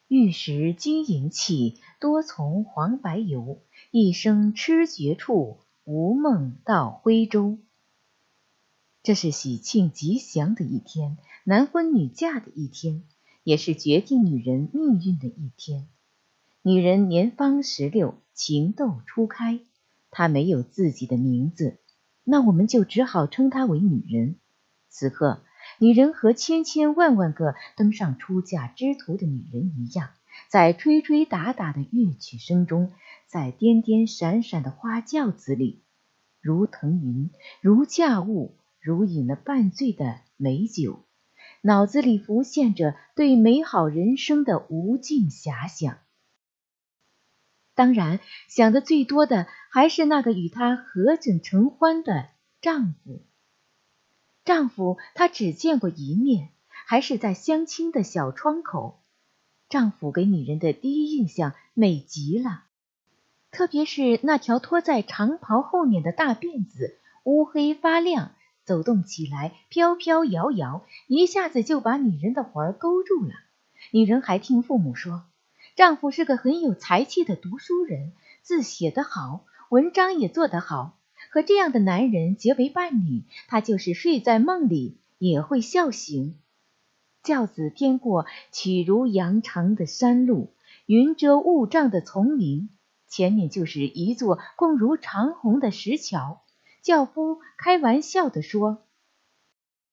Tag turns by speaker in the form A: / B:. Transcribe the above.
A: 玉石金银器，多从黄白游。一生痴绝处，无梦到徽州。这是喜庆吉祥的一天，男婚女嫁的一天，也是决定女人命运的一天。女人年方16，情窦初开，她没有自己的名字，那我们就只好称她为女人。此刻，女人和千千万万个登上出嫁之途的女人一样，在吹吹打打的乐曲声中，在颠颠闪闪的花轿子里，如腾云，如驾雾，如饮了半醉的美酒，脑子里浮现着对美好人生的无尽遐想。当然，想的最多的还是那个与她合枕成欢的丈夫。丈夫她只见过一面，还是在相亲的小窗口。丈夫给女人的第一印象美极了，特别是那条拖在长袍后面的大辫子，乌黑发亮，走动起来飘飘摇摇，一下子就把女人的魂儿勾住了。女人还听父母说，丈夫是个很有才气的读书人，字写得好，文章也做得好，和这样的男人结为伴侣，她就是睡在梦里也会笑醒。轿子颠过曲如羊肠的山路，云遮雾障的丛林，前面就是一座共如长虹的石桥。轿夫开玩笑地说，